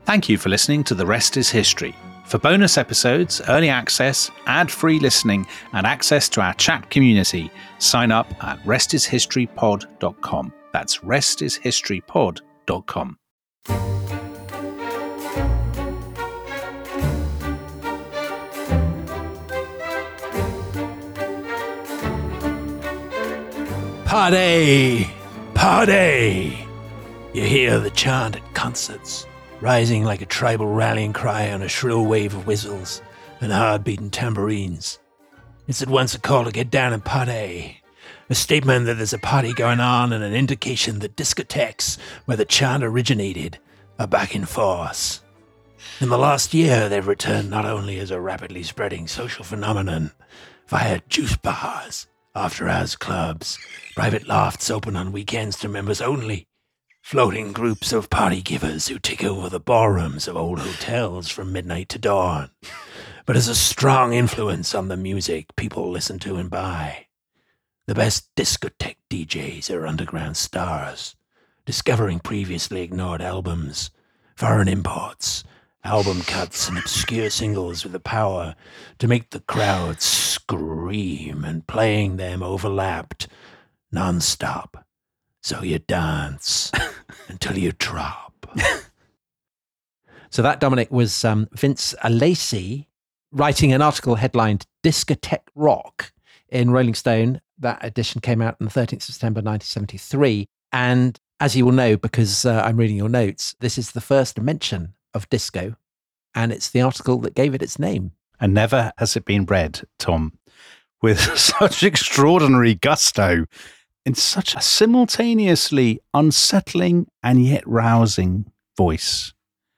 Thank you for listening to The Rest is History. For bonus episodes, early access, ad-free listening, and access to our chat community, sign up at restishistorypod.com. That's restishistorypod.com. Party! Party! You hear the chant at concerts, rising like a tribal rallying cry on a shrill wave of whistles and hard-beating tambourines. It's at once a call to get down and party, a statement that there's a party going on and an indication that discotheques where the chant originated are back in force. In the last year, they've returned not only as a rapidly spreading social phenomenon via juice bars, after-hours clubs, private lofts open on weekends to members only, floating groups of party givers who take over the ballrooms of old hotels from midnight to dawn, but as a strong influence on the music people listen to and buy. The best discotheque DJs are underground stars, discovering previously ignored albums, foreign imports, album cuts and obscure singles with the power to make the crowd scream, and playing them overlapped non-stop. So you dance until you drop. So that, Dominic, was Vince Lacey writing an article headlined Discotheque Rock in Rolling Stone. That edition came out on the 13th of September 1973. And as you will know, because I'm reading your notes, this is the first mention of disco, and it's the article that gave it its name. And never has it been read, Tom, with such extraordinary gusto, in such a simultaneously unsettling and yet rousing voice,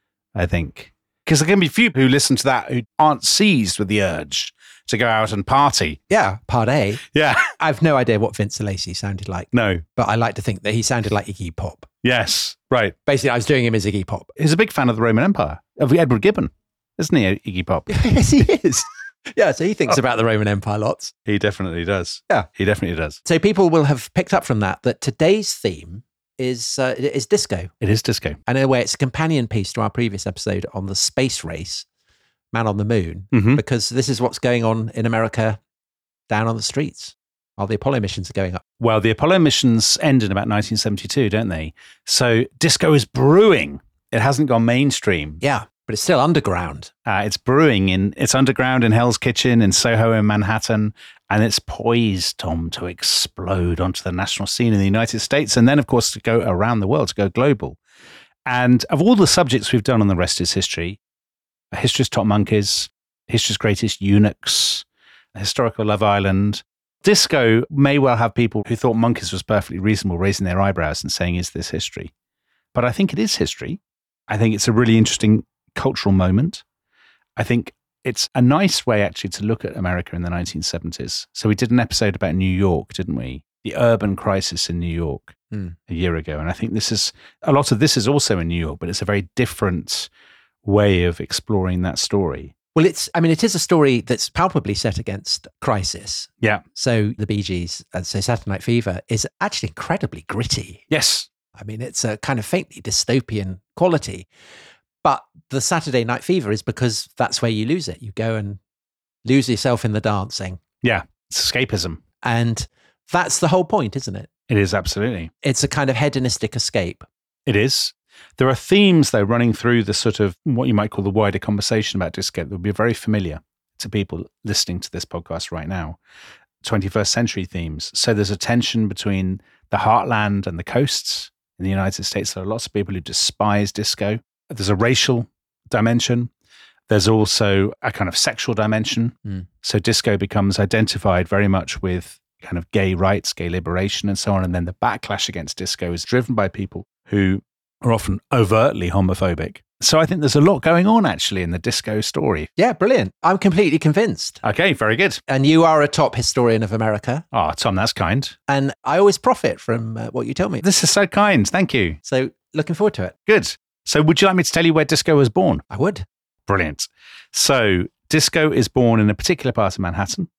I think. Because there can be few who listen to that who aren't seized with the urge to go out and party. Yeah, party. Yeah. I've no idea what Vince Lacey sounded like. No. But I like to think that he sounded like Iggy Pop. Yes, right. Basically, I was doing him as Iggy Pop. He's a big fan of the Roman Empire, of Edward Gibbon, isn't he, Iggy Pop? Yes, he is. Yeah, so he thinks about the Roman Empire lots. He definitely does. Yeah. He definitely does. So people will have picked up from that today's theme is disco. It is disco. And in a way, it's a companion piece to our previous episode on the space race, Man on the Moon, because this is what's going on in America down on the streets while the Apollo missions are going up. Well, the Apollo missions end in about 1972, don't they? So disco is brewing. It hasn't gone mainstream. Yeah, but it's still underground. It's brewing. It's underground in Hell's Kitchen, in Soho, in Manhattan, and it's poised, Tom, to explode onto the national scene in the United States, and then, of course, to go around the world, to go global. And of all the subjects we've done on The Rest is History, History's Top Monkeys, History's Greatest Eunuchs, Historical Love Island, disco may well have people who thought Monkeys was perfectly reasonable raising their eyebrows and saying, is this history? But I think it is history. I think it's a really interesting cultural moment. I think it's a nice way actually to look at America in the 1970s. So we did an episode about New York, didn't we? The urban crisis in New York a year ago. And I think a lot of this is also in New York, but it's a very different way of exploring that story. Well, it is a story that's palpably set against crisis. Yeah. So the Bee Gees, so Saturday Night Fever is actually incredibly gritty. Yes. I mean, it's a kind of faintly dystopian quality. But the Saturday Night Fever is because that's where you lose it. You go and lose yourself in the dancing. Yeah. It's escapism. And that's the whole point, isn't it? It is, absolutely. It's a kind of hedonistic escape. It is. There are themes, though, running through the sort of what you might call the wider conversation about disco that will be very familiar to people listening to this podcast right now. 21st century themes. So there's a tension between the heartland and the coasts in the United States. There are lots of people who despise disco. There's a racial dimension. There's also a kind of sexual dimension. So disco becomes identified very much with kind of gay rights, gay liberation and so on. And then the backlash against disco is driven by people who are often overtly homophobic. So I think there's a lot going on actually in the disco story. Yeah, brilliant. I'm completely convinced. Okay, very good. And you are a top historian of America. Oh, Tom, that's kind. And I always profit from what you tell me. This is so kind. Thank you. So looking forward to it. Good. So would you like me to tell you where disco was born? I would. Brilliant. So disco is born in a particular part of Manhattan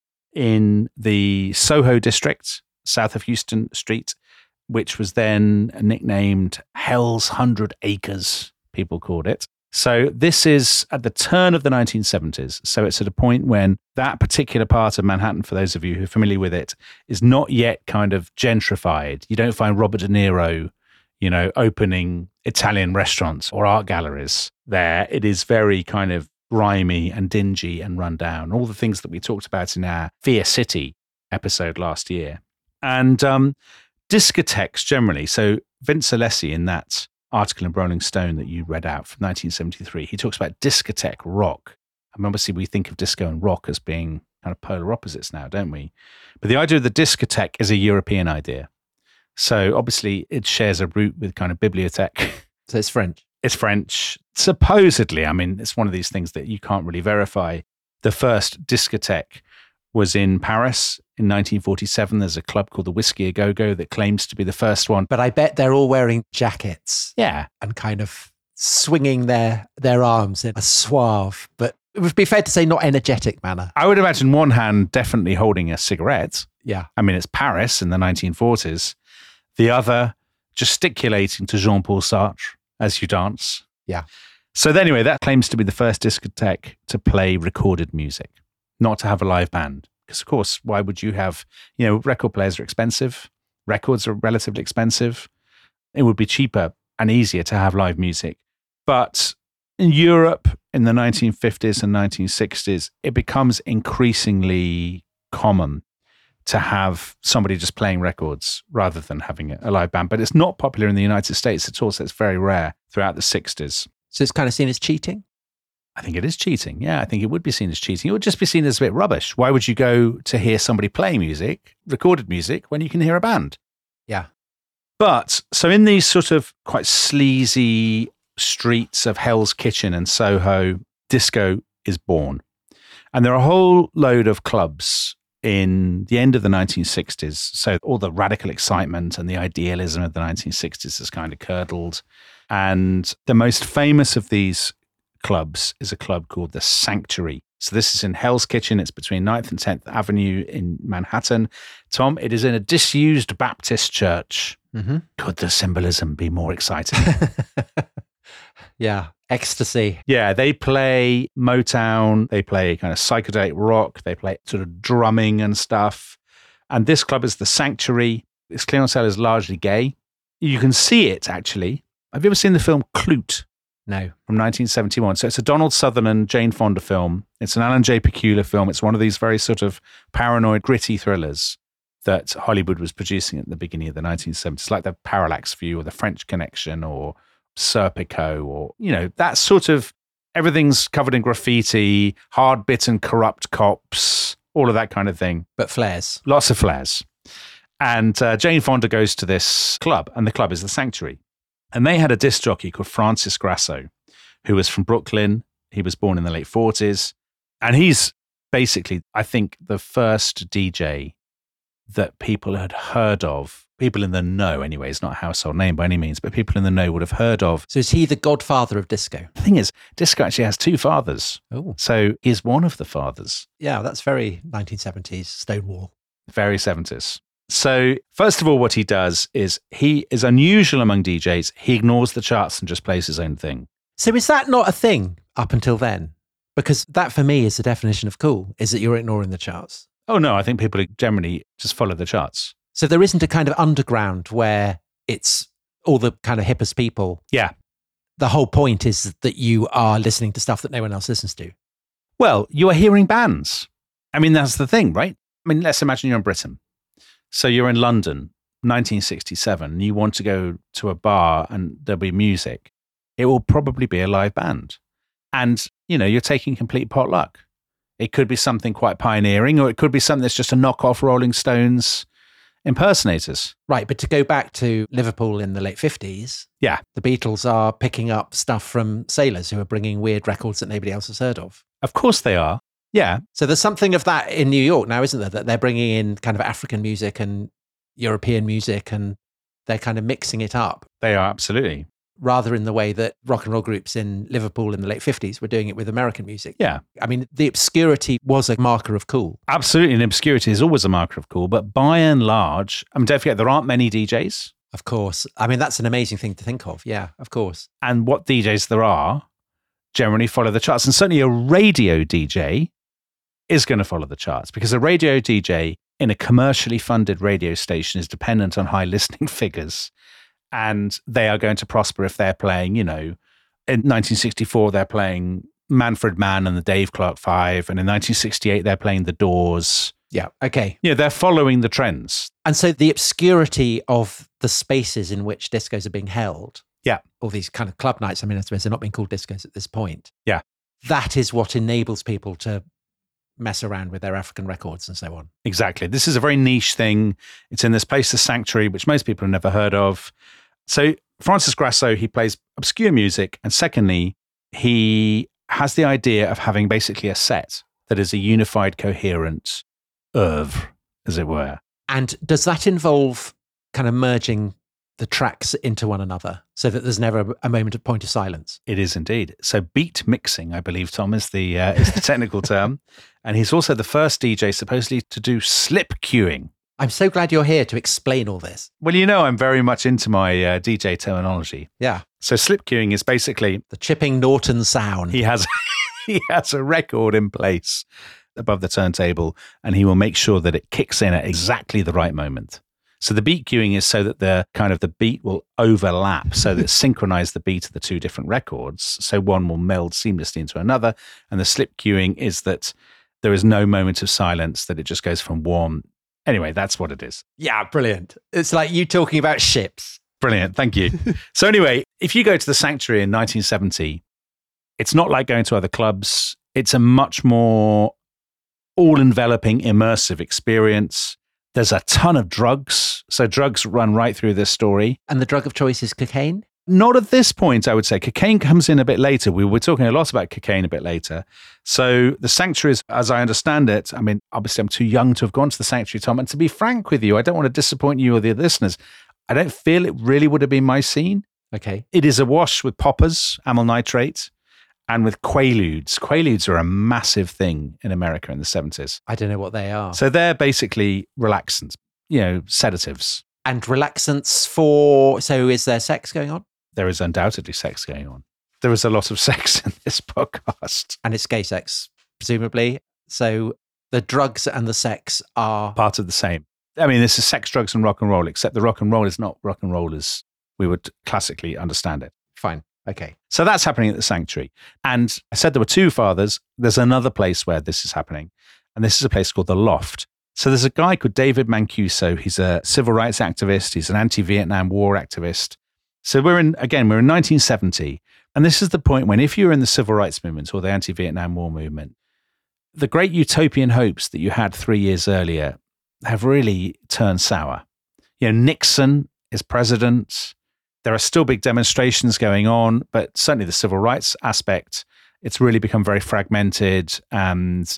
in the Soho district, south of Houston Street, which was then nicknamed Hell's 100 Acres, people called it. So this is at the turn of the 1970s. So it's at a point when that particular part of Manhattan, for those of you who are familiar with it, is not yet kind of gentrified. You don't find Robert De Niro, opening Italian restaurants or art galleries there. It is very kind of grimy and dingy and run down. All the things that we talked about in our Fear City episode last year. And discotheques generally. So Vince Alessi, in that article in Rolling Stone that you read out from 1973, he talks about discotheque rock. I mean, obviously we think of disco and rock as being kind of polar opposites now, don't we? But the idea of the discotheque is a European idea. So obviously it shares a root with kind of bibliothèque. So it's French. It's French. Supposedly, I mean, it's one of these things that you can't really verify. The first discotheque was in Paris in 1947. There's a club called the Whiskey A Go-Go that claims to be the first one. But I bet they're all wearing jackets. Yeah. And kind of swinging their arms in a suave, but it would be fair to say not energetic manner. I would imagine one hand definitely holding a cigarette. Yeah. I mean, it's Paris in the 1940s. The other gesticulating to Jean-Paul Sartre as you dance. Yeah. So anyway, that claims to be the first discotheque to play recorded music, not to have a live band. Because, of course, why would you have, record players are expensive. Records are relatively expensive. It would be cheaper and easier to have live music. But in Europe in the 1950s and 1960s, it becomes increasingly common to have somebody just playing records rather than having a live band. But it's not popular in the United States at all, so it's very rare throughout the 60s. So it's kind of seen as cheating? I think it is cheating. Yeah, I think it would be seen as cheating. It would just be seen as a bit rubbish. Why would you go to hear somebody play music, recorded music, when you can hear a band? Yeah. But so in these sort of quite sleazy streets of Hell's Kitchen and Soho, disco is born. And there are a whole load of clubs in the end of the 1960s. So all the radical excitement and the idealism of the 1960s has kind of curdled. And the most famous of these clubs is a club called the Sanctuary. So this is in Hell's Kitchen. It's between 9th and 10th Avenue in Manhattan. Tom, it is in a disused Baptist church. Mm-hmm. Could the symbolism be more exciting? Yeah. Ecstasy. Yeah, they play Motown. They play kind of psychedelic rock. They play sort of drumming and stuff. And this club is the Sanctuary. Its clientele is largely gay. You can see it, actually. Have you ever seen the film Klute? No. From 1971. So it's a Donald Sutherland, Jane Fonda film. It's an Alan J. Pakula film. It's one of these very sort of paranoid, gritty thrillers that Hollywood was producing at the beginning of the 1970s, like the Parallax View or the French Connection or Serpico or, that sort of, everything's covered in graffiti, hard-bitten corrupt cops, all of that kind of thing. But flares. Lots of flares. And Jane Fonda goes to this club, and the club is the Sanctuary. And they had a disc jockey called Francis Grasso, who was from Brooklyn. He was born in the late 40s. And he's basically, I think, the first DJ that people had heard of. People in the know, anyway. It's not a household name by any means, but people in the know would have heard of. So is he the godfather of disco? The thing is, disco actually has two fathers. Oh. So he's one of the fathers. Yeah, that's very 1970s Stonewall. Very 70s. So first of all, what he does is he is unusual among DJs. He ignores the charts and just plays his own thing. So is that not a thing up until then? Because that for me is the definition of cool, is that you're ignoring the charts. Oh, no, I think people generally just follow the charts. So there isn't a kind of underground where it's all the kind of hippest people. Yeah. The whole point is that you are listening to stuff that no one else listens to. Well, you are hearing bands. I mean, that's the thing, right? I mean, let's imagine you're in Britain. So you're in London, 1967, and you want to go to a bar and there'll be music. It will probably be a live band. And, you're taking complete potluck. It could be something quite pioneering, or it could be something that's just a knockoff Rolling Stones impersonators. Right, but to go back to Liverpool in the late 50s, yeah, the Beatles are picking up stuff from sailors who are bringing weird records that nobody else has heard of. Of course they are. Yeah. So there's something of that in New York now, isn't there? That they're bringing in kind of African music and European music and they're kind of mixing it up. They are, absolutely. Rather in the way that rock and roll groups in Liverpool in the late 50s were doing it with American music. Yeah. I mean, the obscurity was a marker of cool. Absolutely. And obscurity is always a marker of cool. But by and large, don't forget, there aren't many DJs. Of course. I mean, that's an amazing thing to think of. Yeah, of course. And what DJs there are generally follow the charts. And certainly a radio DJ is going to follow the charts, because a radio DJ in a commercially funded radio station is dependent on high listening figures. And they are going to prosper if they're playing, in 1964, they're playing Manfred Mann and the Dave Clark Five. And in 1968, they're playing The Doors. Yeah. Okay. They're following the trends. And so the obscurity of the spaces in which discos are being held. Yeah. All these kind of club nights. I mean, I suppose they're not being called discos at this point. Yeah. That is what enables people to mess around with their African records and so on. Exactly. This is a very niche thing. It's in this place, the Sanctuary, which most people have never heard of. So Francis Grasso, he plays obscure music. And secondly, he has the idea of having basically a set that is a unified, coherent oeuvre, as it were. And does that involve kind of merging the tracks into one another so that there's never a moment of point of silence? It is indeed. So beat mixing, I believe, Tom, is the technical term. And he's also the first DJ supposedly to do slip cueing. I'm so glad you're here to explain all this. Well, I'm very much into my DJ terminology. Yeah. So slip cueing is basically the Chipping Norton sound. He has a record in place above the turntable, and he will make sure that it kicks in at exactly the right moment. So the beat cueing is so that the beat will overlap, so that synchronize the beat of the two different records, so one will meld seamlessly into another. And the slip cueing is that there is no moment of silence, that it just goes from one. Anyway, that's what it is. Yeah, brilliant. It's like you talking about ships. Brilliant, thank you. So anyway, if you go to the Sanctuary in 1970, it's not like going to other clubs. It's a much more all-enveloping, immersive experience. There's a ton of drugs. So drugs run right through this story. And the drug of choice is cocaine? Not at this point, I would say. Cocaine comes in a bit later. We were talking a lot about cocaine a bit later. So the Sanctuaries, as I understand it, I mean, obviously I'm too young to have gone to the Sanctuary, Tom. And to be frank with you, I don't want to disappoint you or the listeners. I don't feel it really would have been my scene. Okay. It is awash with poppers, amyl nitrate, and with Quaaludes. Quaaludes are a massive thing in America in the 70s. I don't know what they are. So they're basically relaxants, sedatives. And relaxants so is there sex going on? There is undoubtedly sex going on. There is a lot of sex in this podcast. And it's gay sex, presumably. So the drugs and the sex are part of the same. I mean, this is sex, drugs, and rock and roll, except the rock and roll is not rock and roll as we would classically understand it. Fine. Okay. So that's happening at the Sanctuary. And I said there were two fathers. There's another place where this is happening. And this is a place called The Loft. So there's a guy called David Mancuso. He's a civil rights activist. He's an anti-Vietnam War activist. So we're in 1970. And this is the point when if you're in the civil rights movement or the anti-Vietnam War movement, the great utopian hopes that you had 3 years earlier have really turned sour. Nixon is president. There are still big demonstrations going on, but certainly the civil rights aspect, it's really become very fragmented and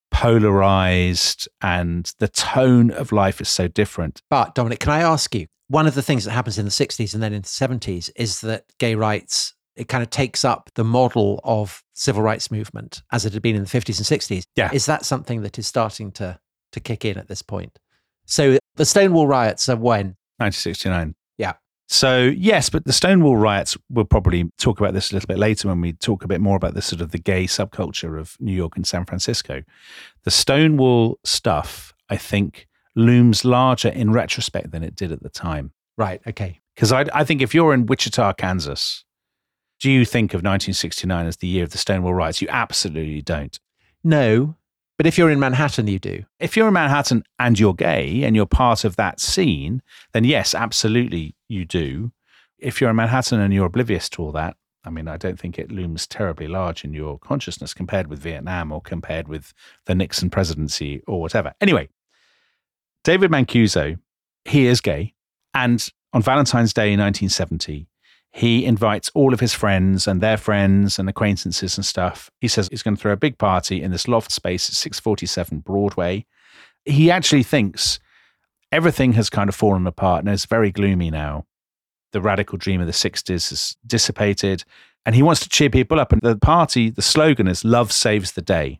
polarized, and the tone of life is so different. But Dominic, can I ask you, one of the things that happens in the 60s and then in the 70s is that gay rights, it kind of takes up the model of civil rights movement as it had been in the 50s and 60s. Yeah. Is that something that is starting to kick in at this point? So the Stonewall riots are when? 1969. Yeah. So yes, but the Stonewall riots, we'll probably talk about this a little bit later when we talk a bit more about the sort of the gay subculture of New York and San Francisco. The Stonewall stuff, I think, looms larger in retrospect than it did at the time. Right, okay. Because I think if you're in Wichita, Kansas, do you think of 1969 as the year of the Stonewall riots? You absolutely don't. No, but if you're in Manhattan, you do. If you're in Manhattan and you're gay and you're part of that scene, then yes, absolutely you do. If you're in Manhattan and you're oblivious to all that, I mean, I don't think it looms terribly large in your consciousness compared with Vietnam or compared with the Nixon presidency or whatever. Anyway, David Mancuso, he is gay. And on Valentine's Day in 1970, he invites all of his friends and their friends and acquaintances and stuff. He says he's going to throw a big party in this loft space at 647 Broadway. He actually thinks everything has kind of fallen apart and it's very gloomy now. The radical dream of the 60s has dissipated and he wants to cheer people up. And the party, the slogan is "Love Saves the Day."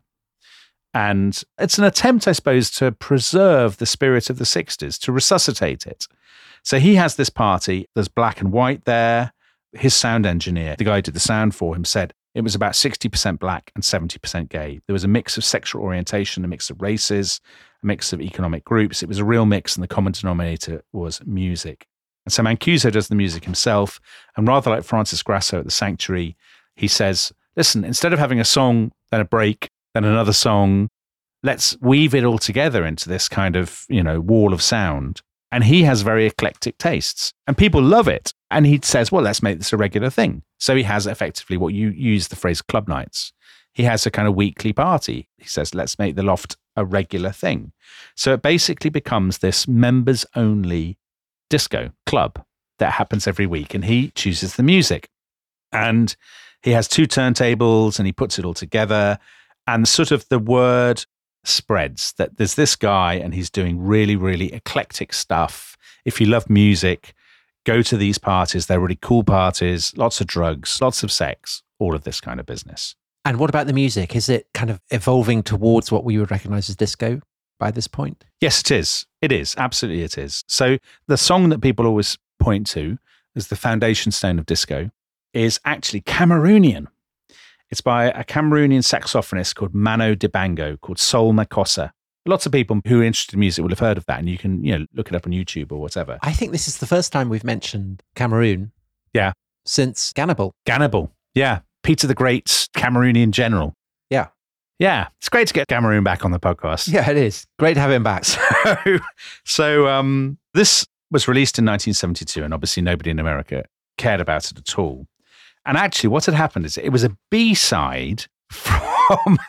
And it's an attempt, I suppose, to preserve the spirit of the 60s, to resuscitate it. So he has this party. There's black and white there. His sound engineer, the guy who did the sound for him, said, It was about 60% black and 70% gay. There was a mix of sexual orientation, a mix of races, a mix of economic groups. It was a real mix, and the common denominator was music. And so Mancuso does the music himself. And rather like Francis Grasso at the Sanctuary, he says, listen, instead of having a song, then a break, then another song, let's weave it all together into this kind of, wall of sound. And he has very eclectic tastes, and people love it. And he says, well, let's make this a regular thing. So he has effectively what you use the phrase club nights. He has a kind of weekly party. He says, let's make the Loft a regular thing. So it basically becomes this members only disco club that happens every week. And he chooses the music. And he has 2 turntables and he puts it all together. And sort of the word spreads that there's this guy and he's doing really, really eclectic stuff. If you love music, go to these parties. They're really cool parties, lots of drugs, lots of sex, all of this kind of business. And what about the music? Is it kind of evolving towards what we would recognize as disco by this point? Yes, it is. It is. Absolutely it is. So the song that people always point to as the foundation stone of disco is actually Cameroonian. It's by a Cameroonian saxophonist called Mano Dibango, called Sol Makossa. Lots of people who are interested in music will have heard of that, and you can, look it up on YouTube or whatever. I think this is the first time we've mentioned Cameroon. Yeah. Since Gannibal. Gannibal. Yeah. Peter the Great's Cameroonian general. Yeah. Yeah. It's great to get Cameroon back on the podcast. Yeah, it is. Great to have him back. So this was released in 1972, and obviously nobody in America cared about it at all. And actually what had happened is it was a B-side from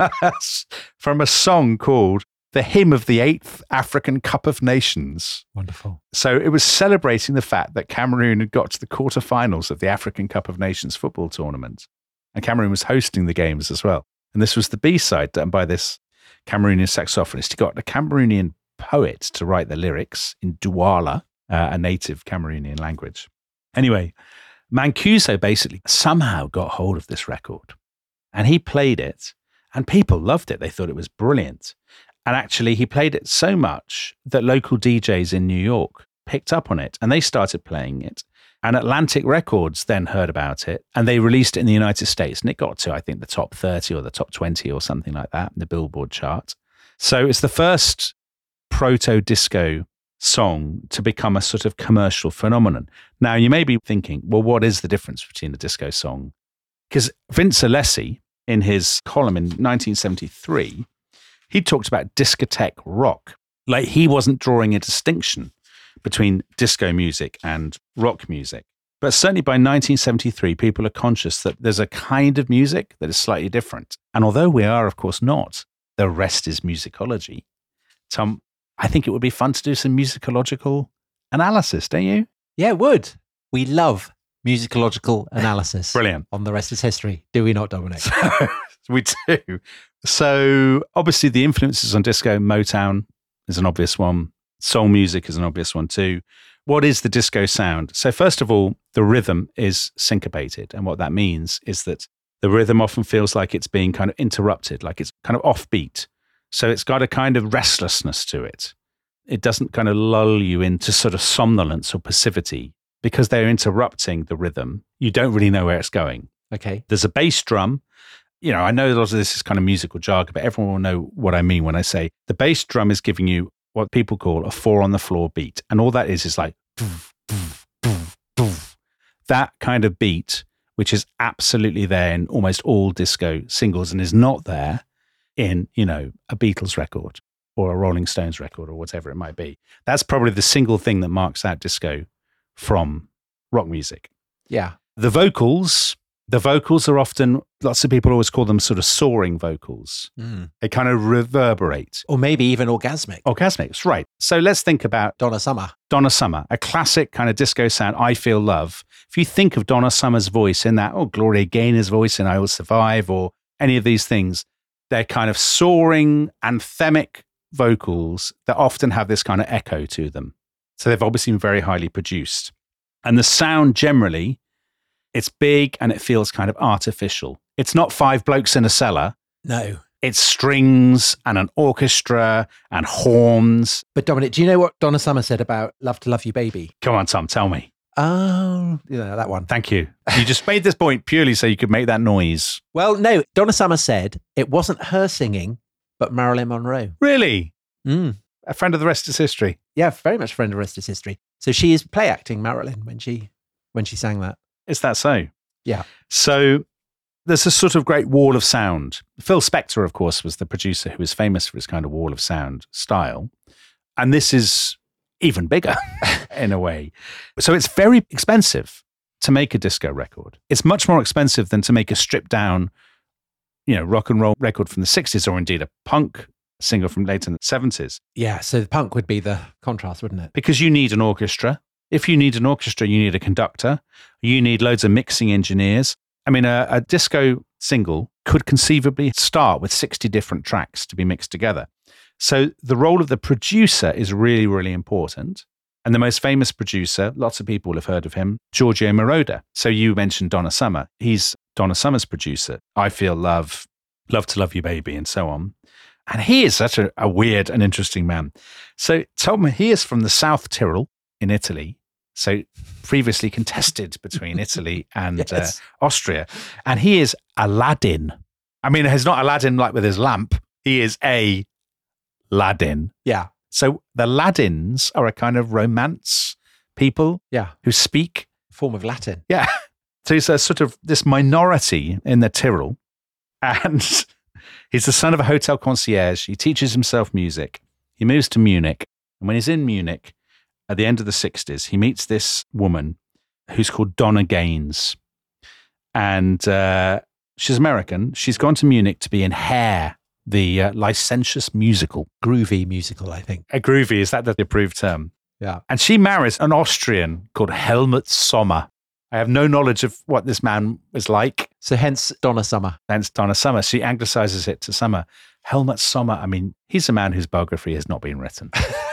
a song called The Hymn of the 8th African Cup of Nations. Wonderful. So it was celebrating the fact that Cameroon had got to the quarterfinals of the African Cup of Nations football tournament. And Cameroon was hosting the games as well. And this was the B-side done by this Cameroonian saxophonist. He got a Cameroonian poet to write the lyrics in Douala, a native Cameroonian language. Anyway, Mancuso basically somehow got hold of this record and he played it and people loved it. They thought it was brilliant. And actually he played it so much that local DJs in New York picked up on it and they started playing it. And Atlantic Records then heard about it and they released it in the United States. And it got to, I think, the top 30 or the top 20 or something like that in the Billboard chart. So it's the first proto-disco song to become a sort of commercial phenomenon. Now, you may be thinking, well, what is the difference between a disco song? Because Vince Alessi, in his column in 1973, he talked about discotheque rock. Like he wasn't drawing a distinction between disco music and rock music. But certainly by 1973, people are conscious that there's a kind of music that is slightly different. And although we are, of course, not, the rest is musicology. Tom, I think it would be fun to do some musicological analysis, don't you? Yeah, it would. We love musicological analysis. Brilliant. On The Rest is History. Do we not, Dominic? We do. So obviously the influences on disco, Motown is an obvious one. Soul music is an obvious one too. What is the disco sound? So first of all, the rhythm is syncopated. And what that means is that the rhythm often feels like it's being kind of interrupted, like it's kind of offbeat. So it's got a kind of restlessness to it. It doesn't kind of lull you into sort of somnolence or passivity because they're interrupting the rhythm. You don't really know where it's going. Okay. There's a bass drum. I know a lot of this is kind of musical jargon, but everyone will know what I mean when I say the bass drum is giving you what people call a 4-on-the-floor beat. And all that is like poof, poof, poof, poof. That kind of beat, which is absolutely there in almost all disco singles and is not there in, a Beatles record or a Rolling Stones record or whatever it might be. That's probably the single thing that marks out disco from rock music. Yeah. The vocals are often, lots of people always call them sort of soaring vocals. Mm. They kind of reverberate. Or maybe even orgasmic. Orgasmic, right. So let's think about Donna Summer. Donna Summer, a classic kind of disco sound, I Feel Love. If you think of Donna Summer's voice in that, or Gloria Gaynor's voice in I Will Survive, or any of these things, they're kind of soaring, anthemic vocals that often have this kind of echo to them. So they've obviously been very highly produced. And the sound generally, it's big and it feels kind of artificial. It's not 5 blokes in a cellar. No. It's strings and an orchestra and horns. But Dominic, do you know what Donna Summer said about Love to Love You Baby? Come on, Tom, tell me. Oh, yeah, that one. Thank you. You just made this point purely so you could make that noise. Well, no, Donna Summer said it wasn't her singing, but Marilyn Monroe. Really? Mm. A friend of the rest is history. Yeah, very much friend of the rest is history. So she is play acting Marilyn when she sang that. Is that so? Yeah. So there's a sort of great wall of sound. Phil Spector, of course, was the producer who was famous for his kind of wall of sound style. And this is even bigger in a way. So it's very expensive to make a disco record. It's much more expensive than to make a stripped down, rock and roll record from the 60s, or indeed a punk single from later in the 70s. Yeah, so the punk would be the contrast, wouldn't it? Because you need an orchestra. If you need an orchestra, you need a conductor. You need loads of mixing engineers. I mean, a disco single could conceivably start with 60 different tracks to be mixed together. So the role of the producer is really, really important. And the most famous producer, lots of people will have heard of him, Giorgio Moroder. So you mentioned Donna Summer. He's Donna Summer's producer. I Feel Love, Love to Love You Baby, and so on. And he is such a weird and interesting man. So Tom, he is from the South Tyrol in Italy. So previously contested between Italy and Yes. Austria. And he is Aladdin. I mean, he's not Aladdin like with his lamp. He is a Ladin. Yeah. So the Ladins are a kind of romance people Yeah. who speak. Form of Latin. Yeah. So he's a sort of this minority in the Tyrol. And he's the son of a hotel concierge. He teaches himself music. He moves to Munich. And when he's in Munich at the end of the 60s, he meets this woman who's called Donna Gaines. And she's American. She's gone to Munich to be in Hair, the licentious musical. Groovy musical, I think. A groovy, is that the approved term? Yeah. And she marries an Austrian called Helmut Sommer. I have no knowledge of what this man was like. So hence Donna Summer. Hence Donna Summer. She anglicizes it to Summer. Helmut Sommer, I mean, he's a man whose biography has not been written.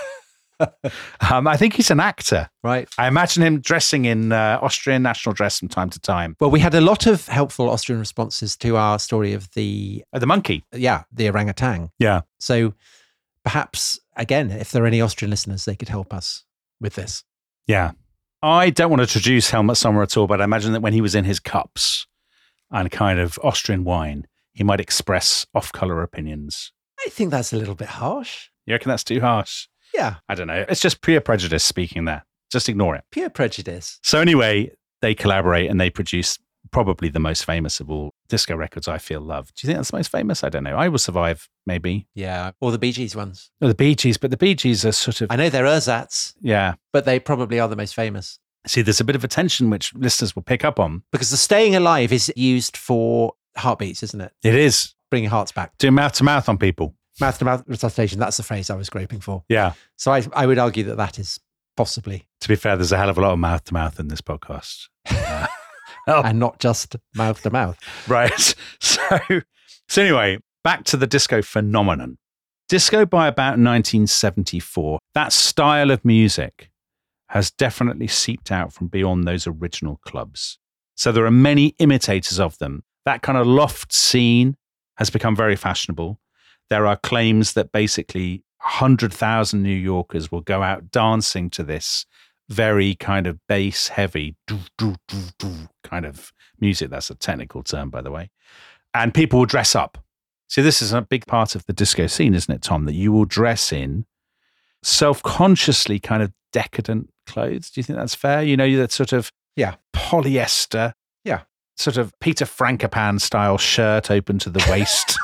I think he's an actor. Right. I imagine him dressing in Austrian national dress from time to time. Well, we had a lot of helpful Austrian responses to our story of the monkey. the orangutan. Yeah. So perhaps, again, if there are any Austrian listeners, they could help us with this. Yeah. I don't want to traduce Helmut Sommer at all, but I imagine that when he was in his cups and kind of Austrian wine, he might express off-color opinions. I think that's a little bit harsh. You reckon that's too harsh? Yeah. I don't know. It's just pure prejudice speaking there. Just ignore it. Pure prejudice. So anyway, they collaborate and they produce probably the most famous of all disco records, I Feel Love. Do you think that's the most famous? I don't know. I Will Survive, maybe. Yeah. Or the Bee Gees ones. Or the Bee Gees, but the Bee Gees are sort of... I know they're ersatz, Yeah. but they probably are the most famous. See, there's a bit of a tension which listeners will pick up on. Because the Staying Alive is used for heartbeats, isn't it? It is. Bringing hearts back. Doing mouth to mouth on people. Mouth-to-mouth resuscitation, that's the phrase I was groping for. Yeah. So I would argue that is possibly. To be fair, there's a hell of a lot of mouth to mouth in this podcast. And not just mouth-to-mouth. Right. So anyway, back to the disco phenomenon. Disco by about 1974, that style of music has definitely seeped out from beyond those original clubs. So there are many imitators of them. That kind of loft scene has become very fashionable. There are claims that basically 100,000 New Yorkers will go out dancing to this very kind of bass heavy kind of music. That's a technical term, by the way. And people will dress up. See, this is a big part of the disco scene, isn't it, Tom? That you will dress in self-consciously kind of decadent clothes. Do you think that's fair? You know, that sort of polyester, sort of Peter Frankopan style shirt open to the waist.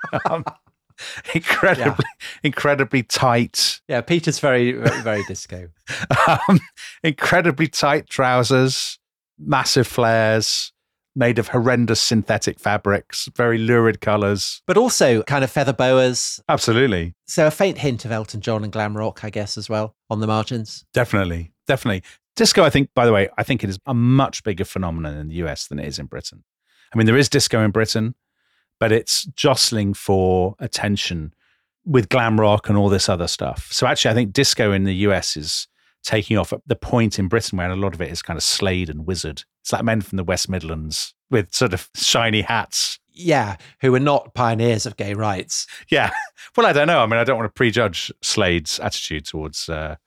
Incredibly tight. Yeah, Peter's very, very, very disco. Incredibly tight trousers, massive flares, made of horrendous synthetic fabrics, very lurid colours. But also kind of feather boas. Absolutely. So a faint hint of Elton John and glam rock, I guess, as well, on the margins. Definitely. Disco, I think, by the way, I think it is a much bigger phenomenon in the US than it is in Britain. I mean, there is disco in Britain, but it's jostling for attention with glam rock and all this other stuff. So actually, I think disco in the US is taking off at the point in Britain where a lot of it is kind of Slade and Wizard. It's like men from the West Midlands with sort of shiny hats. Yeah, who are not pioneers of gay rights. Yeah. Well, I don't know. I mean, I don't want to prejudge Slade's attitude towards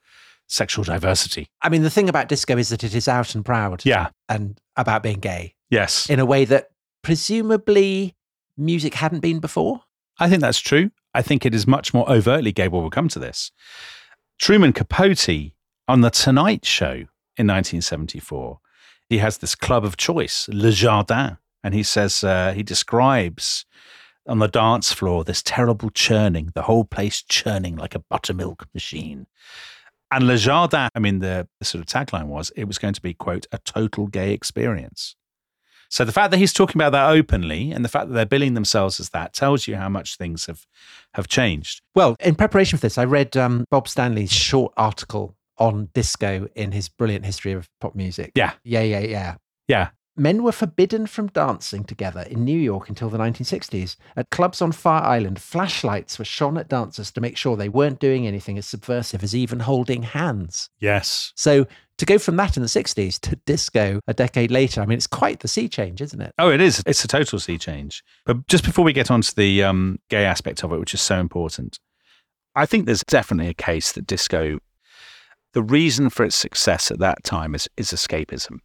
sexual diversity. I mean, the thing about disco is that it is out and proud. Yeah. And about being gay. Yes. In a way that presumably music hadn't been before. I think that's true. I think it is much more overtly gay. Well, we'll come to this. Truman Capote on The Tonight Show in 1974, he has this club of choice, Le Jardin, and he says, he describes on the dance floor this terrible churning, the whole place churning like a buttermilk machine. And Le Jardin, I mean, the sort of tagline was, it was going to be, quote, a total gay experience. So the fact that he's talking about that openly and the fact that they're billing themselves as that tells you how much things have changed. Well, in preparation for this, I read Bob Stanley's short article on disco in his brilliant history of pop music. Yeah. Yeah. Men were forbidden from dancing together in New York until the 1960s. At clubs on Fire Island, flashlights were shone at dancers to make sure they weren't doing anything as subversive as even holding hands. Yes. So to go from that in the 60s to disco a decade later, I mean, it's quite the sea change, isn't it? Oh, it is. It's a total sea change. But just before we get on to the gay aspect of it, which is so important, I think there's definitely a case that disco, the reason for its success at that time is escapism.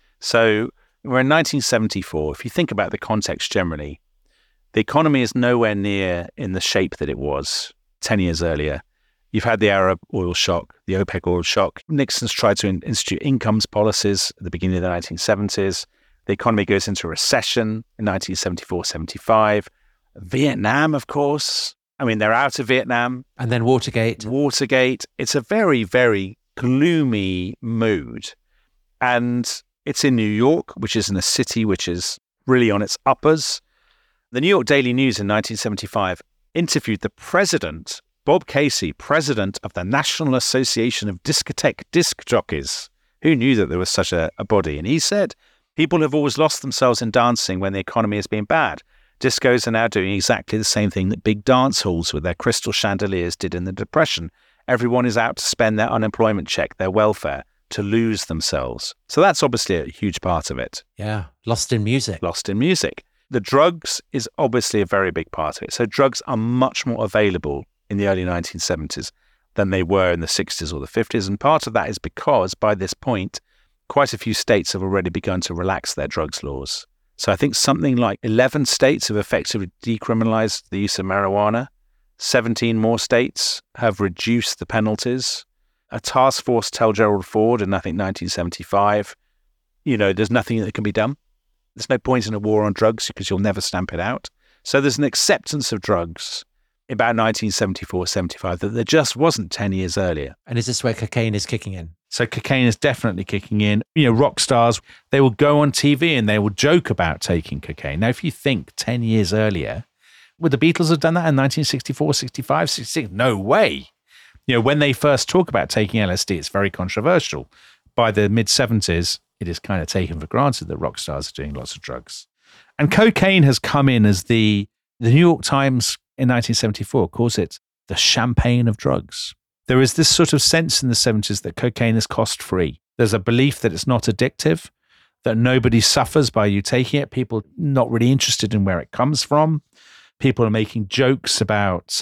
So we're in 1974. If you think about the context generally, the economy is nowhere near in the shape that it was 10 years earlier. You've had the Arab oil shock, the OPEC oil shock. Nixon's tried to institute incomes policies at the beginning of the 1970s. The economy goes into recession in 1974-75. Vietnam, of course. I mean, they're out of Vietnam. And then Watergate. It's a very, very gloomy mood. And it's in New York, which is in a city which is really on its uppers. The New York Daily News in 1975 interviewed the president, Bob Casey, president of the National Association of Discotheque Disc Jockeys. Who knew that there was such a body? And he said, people have always lost themselves in dancing when the economy has been bad. Discos are now doing exactly the same thing that big dance halls with their crystal chandeliers did in the Depression. Everyone is out to spend their unemployment check, their welfare, to lose themselves. So that's obviously a huge part of it. Yeah, lost in music. The drugs is obviously a very big part of it. So drugs are much more available in the early 1970s than they were in the 60s or the 50s. And part of that is because by this point, quite a few states have already begun to relax their drugs laws. So I think something like 11 states have effectively decriminalized the use of marijuana. 17 more states have reduced the penalties. A task force tell Gerald Ford in, I think, 1975, there's nothing that can be done. There's no point in a war on drugs because you'll never stamp it out. So there's an acceptance of drugs about 1974-75 that there just wasn't 10 years earlier. And is this where cocaine is kicking in? So cocaine is definitely kicking in. Rock stars, they will go on TV and they will joke about taking cocaine. Now, if you think 10 years earlier, would the Beatles have done that in 1964, 65, 66? No way. When they first talk about taking LSD, it's very controversial. By the mid-70s, it is kind of taken for granted that rock stars are doing lots of drugs. And cocaine has come in as the New York Times in 1974 calls it the champagne of drugs. There is this sort of sense in the 70s that cocaine is cost-free. There's a belief that it's not addictive, that nobody suffers by you taking it. People not really interested in where it comes from. People are making jokes about,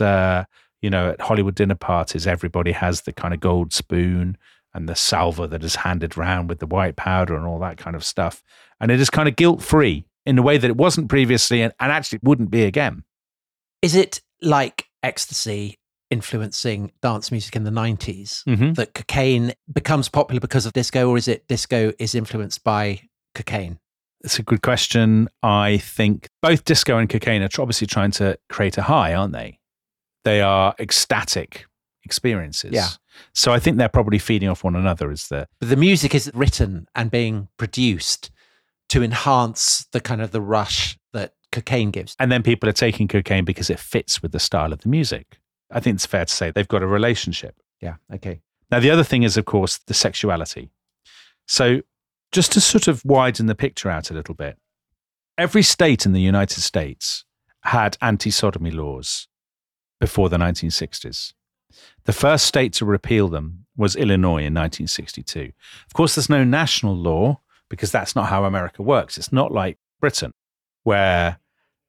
at Hollywood dinner parties, everybody has the kind of gold spoon and the salver that is handed round with the white powder and all that kind of stuff. And it is kind of guilt-free in a way that it wasn't previously and actually wouldn't be again. Is it like ecstasy influencing dance music in the 90s, that cocaine becomes popular because of disco, or is it disco is influenced by cocaine? It's a good question. I think both disco and cocaine are obviously trying to create a high, aren't they? They are ecstatic experiences. Yeah. So I think they're probably feeding off one another. But the music is written and being produced to enhance the kind of the rush that cocaine gives. And then people are taking cocaine because it fits with the style of the music. I think it's fair to say they've got a relationship. Yeah, okay. Now, the other thing is, of course, the sexuality. So just to sort of widen the picture out a little bit, every state in the United States had anti-sodomy laws before the 1960s. The first state to repeal them was Illinois in 1962. Of course, there's no national law because that's not how America works. It's not like Britain, where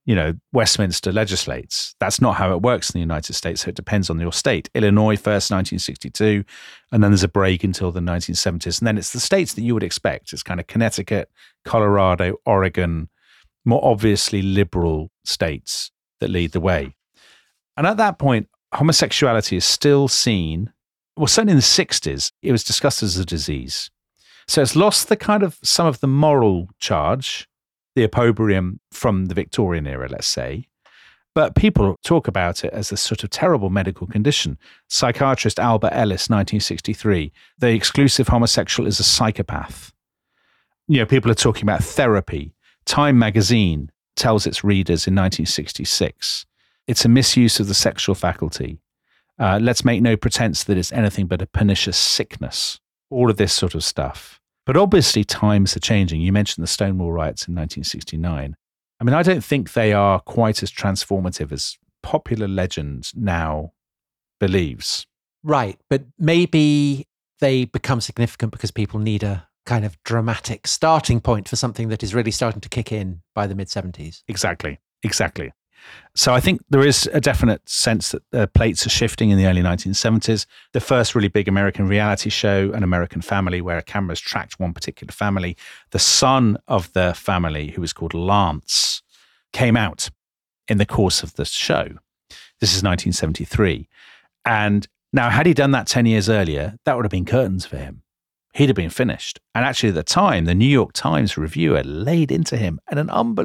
Westminster legislates. That's not how it works in the United States. So it depends on your state. Illinois first, 1962, and then there's a break until the 1970s. And then it's the states that you would expect. It's kind of Connecticut, Colorado, Oregon, more obviously liberal states that lead the way. And at that point, homosexuality is still seen, well, certainly in the 60s, it was discussed as a disease. So it's lost the kind of some of the moral charge, the opprobrium from the Victorian era, let's say. But people talk about it as a sort of terrible medical condition. Psychiatrist Albert Ellis, 1963, the exclusive homosexual is a psychopath. People are talking about therapy. Time magazine tells its readers in 1966, it's a misuse of the sexual faculty. Let's make no pretense that it's anything but a pernicious sickness. All of this sort of stuff. But obviously times are changing. You mentioned the Stonewall riots in 1969. I mean, I don't think they are quite as transformative as popular legend now believes. Right. But maybe they become significant because people need a kind of dramatic starting point for something that is really starting to kick in by the mid-70s. Exactly. So I think there is a definite sense that the plates are shifting in the early 1970s. The first really big American reality show, An American Family, where a camera's tracked one particular family. The son of the family, who was called Lance, came out in the course of the show. This is 1973. And now, had he done that 10 years earlier, that would have been curtains for him. He'd have been finished. And actually, at the time, the New York Times reviewer laid into him the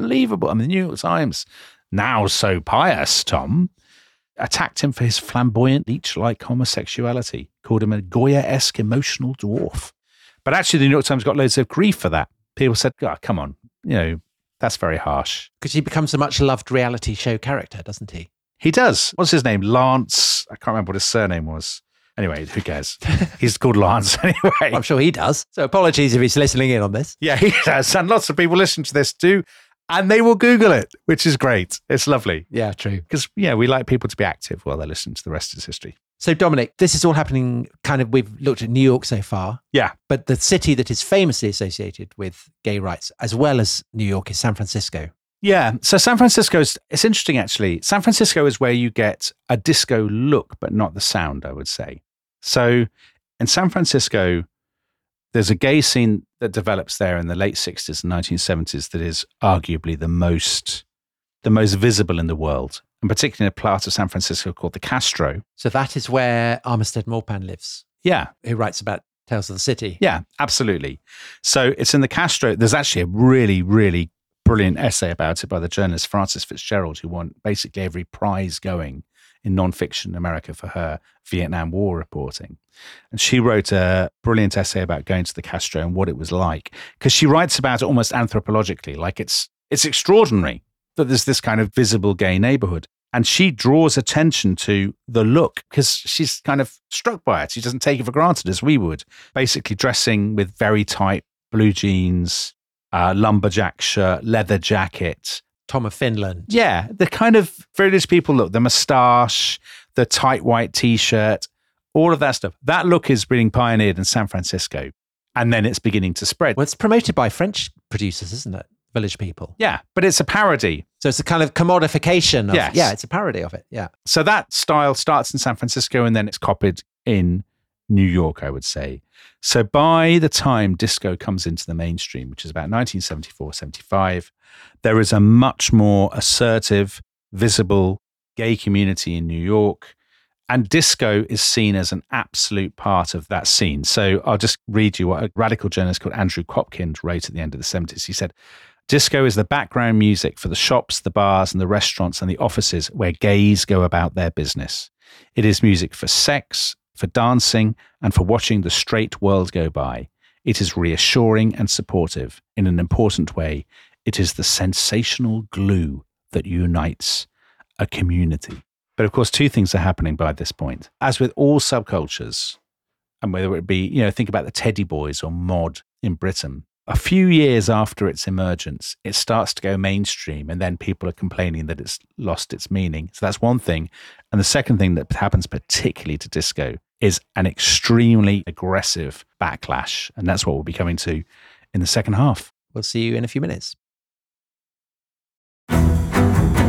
New York Times, now so pious, Tom, attacked him for his flamboyant, leech-like homosexuality, called him a Goya-esque emotional dwarf. But actually, the New York Times got loads of grief for that. People said, oh, come on, that's very harsh. Because he becomes a much-loved reality show character, doesn't he? He does. What's his name? Lance. I can't remember what his surname was. Anyway, who cares? He's called Lance anyway. I'm sure he does. So apologies if he's listening in on this. Yeah, he does. And lots of people listen to this too. And they will Google it, which is great. It's lovely. Yeah, true. Because, we like people to be active while they're listening to the rest is history. So, Dominic, this is all happening we've looked at New York so far. Yeah. But the city that is famously associated with gay rights, as well as New York, is San Francisco. Yeah. So San Francisco it's interesting, actually. San Francisco is where you get a disco look, but not the sound, I would say. So in San Francisco, there's a gay scene that develops there in the late 60s and 1970s that is arguably the most visible in the world, and particularly in a part of San Francisco called the Castro. So that is where Armistead Maupin lives. Yeah. Who writes about Tales of the City. Yeah, absolutely. So it's in the Castro. There's actually a really, really brilliant essay about it by the journalist Frances Fitzgerald, who won basically every prize going in nonfiction in America for her Vietnam War reporting. And she wrote a brilliant essay about going to the Castro and what it was like, because she writes about it almost anthropologically, like it's extraordinary that there's this kind of visible gay neighborhood. And she draws attention to the look because she's kind of struck by it. She doesn't take it for granted as we would, basically dressing with very tight blue jeans, lumberjack shirt, leather jacket. Tom of Finland. Yeah, the kind of British people look, the moustache, the tight white T-shirt, all of that stuff. That look is being pioneered in San Francisco, and then it's beginning to spread. Well, it's promoted by French producers, isn't it? Village People. Yeah, but it's a parody. So it's a kind of commodification of, yes. Yeah, it's a parody of it, yeah. So that style starts in San Francisco, and then it's copied in New York, I would say. So by the time disco comes into the mainstream, which is about 1974, 75, there is a much more assertive, visible gay community in New York. And disco is seen as an absolute part of that scene. So I'll just read you what a radical journalist called Andrew Kopkind wrote at the end of the 70s. He said, disco is the background music for the shops, the bars, and the restaurants and the offices where gays go about their business. It is music for sex, for dancing, and for watching the straight world go by. It is reassuring and supportive in an important way. It is the sensational glue that unites a community. But of course, two things are happening by this point. As with all subcultures, and whether it be, think about the Teddy Boys or mod in Britain, a few years after its emergence, it starts to go mainstream, and then people are complaining that it's lost its meaning. So that's one thing. And the second thing that happens particularly to disco is an extremely aggressive backlash. And that's what we'll be coming to in the second half. We'll see you in a few minutes.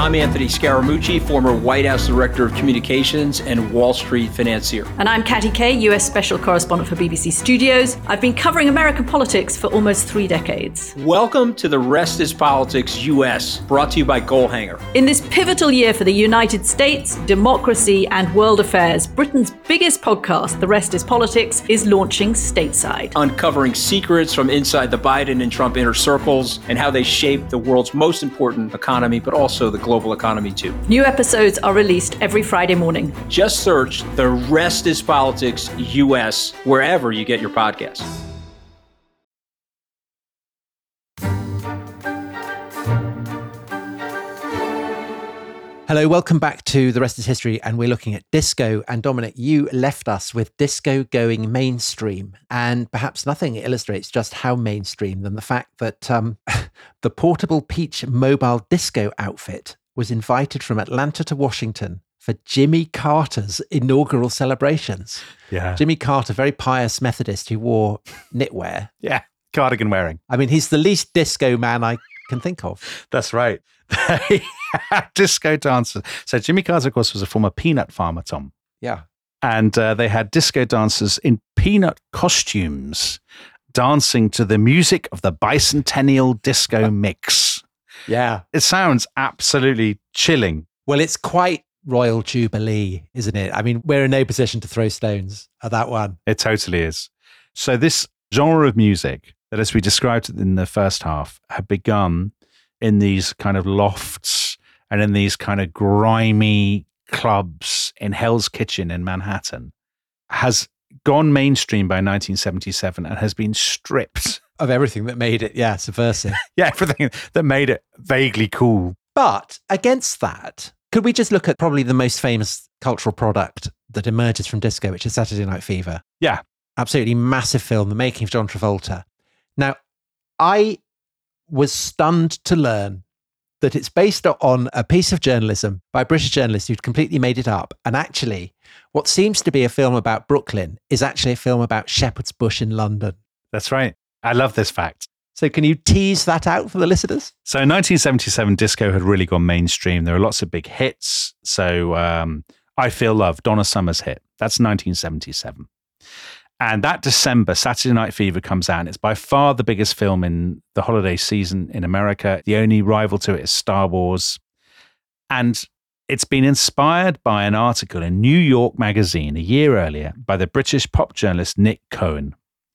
I'm Anthony Scaramucci, former White House Director of Communications and Wall Street financier. And I'm Katty Kay, US Special Correspondent for BBC Studios. I've been covering American politics for almost 3 decades. Welcome to The Rest is Politics US, brought to you by Goalhanger. In this pivotal year for the United States, democracy, and world affairs, Britain's biggest podcast, The Rest is Politics, is launching stateside. Uncovering secrets from inside the Biden and Trump inner circles and how they shape the world's most important economy, but also the global economy too. New episodes are released every Friday morning. Just search The Rest is Politics US wherever you get your podcasts. Hello, welcome back to The Rest is History, and we're looking at disco. And Dominic, you left us with disco going mainstream, and perhaps nothing illustrates just how mainstream than the fact that the Portable Peach mobile disco outfit was invited from Atlanta to Washington for Jimmy Carter's inaugural celebrations. Yeah. Jimmy Carter, very pious Methodist who wore knitwear. Yeah. Cardigan wearing. I mean, he's the least disco man I can think of. That's right. Disco dancers. So Jimmy Carter, of course, was a former peanut farmer, Tom. Yeah. And they had disco dancers in peanut costumes dancing to the music of the bicentennial disco mix. Yeah. It sounds absolutely chilling. Well, it's quite Royal Jubilee, isn't it? I mean, we're in no position to throw stones at that one. It totally is. So this genre of music that, as we described it in the first half, had begun in these kind of lofts and in these kind of grimy clubs in Hell's Kitchen in Manhattan, has gone mainstream by 1977 and has been stripped of everything that made it, subversive. Yeah, everything that made it vaguely cool. But against that, could we just look at probably the most famous cultural product that emerges from disco, which is Saturday Night Fever? Yeah. Absolutely massive film, the making of John Travolta. Now, I was stunned to learn that it's based on a piece of journalism by a British journalist who'd completely made it up. And actually, what seems to be a film about Brooklyn is actually a film about Shepherd's Bush in London. That's right. I love this fact. So can you tease that out for the listeners? So in 1977, disco had really gone mainstream. There were lots of big hits. So I Feel Love, Donna Summer's hit. That's 1977. And that December, Saturday Night Fever comes out, and it's by far the biggest film in the holiday season in America. The only rival to it is Star Wars. And it's been inspired by an article in New York Magazine a year earlier by the British pop journalist Nick Cohen.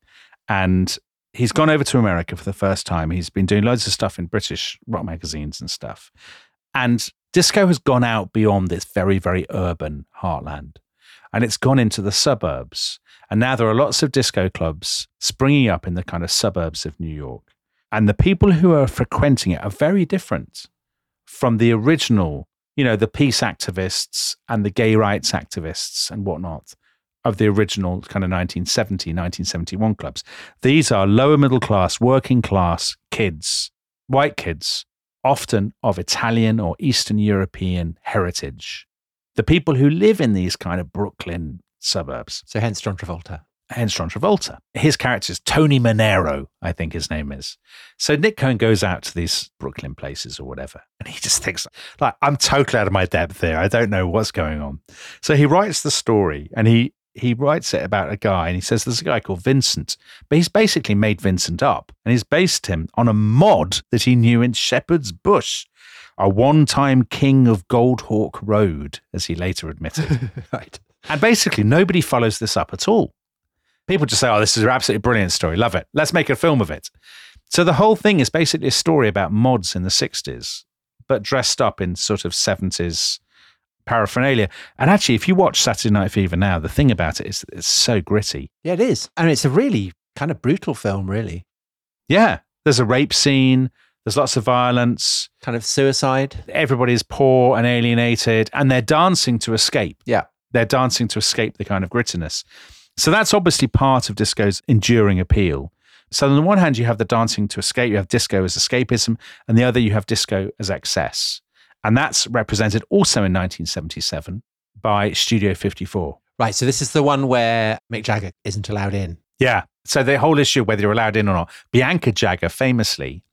And he's gone over to America for the first time. He's been doing loads of stuff in British rock magazines and stuff. And disco has gone out beyond this very, very urban heartland. And it's gone into the suburbs. And now there are lots of disco clubs springing up in the kind of suburbs of New York. And the people who are frequenting it are very different from the original, the peace activists and the gay rights activists and whatnot of the original kind of 1970, 1971 clubs. These are lower middle class, working class kids, white kids, often of Italian or Eastern European heritage. The people who live in these kind of Brooklyn suburbs. So hence John Travolta. Hence John Travolta. His character is Tony Manero, I think his name is. So Nick Cohen goes out to these Brooklyn places or whatever, and he just thinks, like, I'm totally out of my depth here. I don't know what's going on. So he writes the story, and he writes it about a guy, and he says there's a guy called Vincent, but he's basically made Vincent up, and he's based him on a mod that he knew in Shepherd's Bush, a one-time king of Goldhawk Road, as he later admitted. Right. And basically, nobody follows this up at all. People just say, oh, this is an absolutely brilliant story. Love it. Let's make a film of it. So the whole thing is basically a story about mods in the 60s, but dressed up in sort of 70s paraphernalia. And actually, if you watch Saturday Night Fever now, the thing about it is that it's so gritty. Yeah, it is. And it's a really kind of brutal film, really. Yeah. There's a rape scene. There's lots of violence. Kind of suicide. Everybody's poor and alienated, and they're dancing to escape. Yeah. They're dancing to escape the kind of grittiness. So that's obviously part of disco's enduring appeal. So on the one hand, you have the dancing to escape, you have disco as escapism, and the other you have disco as excess. And that's represented also in 1977 by Studio 54. Right, so this is the one where Mick Jagger isn't allowed in. Yeah. So the whole issue of whether you're allowed in or not. Bianca Jagger famously